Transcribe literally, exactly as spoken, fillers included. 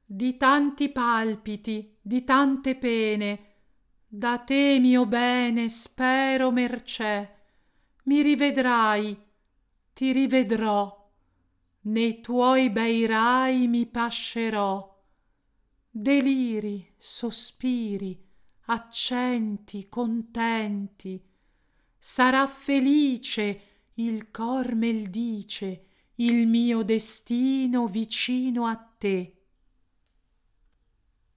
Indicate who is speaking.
Speaker 1: di tanti palpiti, di tante pene, da te mio bene spero mercè, mi rivedrai, ti rivedrò, nei tuoi bei rai mi pascerò, deliri, sospiri, accenti contenti, sarà felice il cor mel dice il mio destino vicino a te.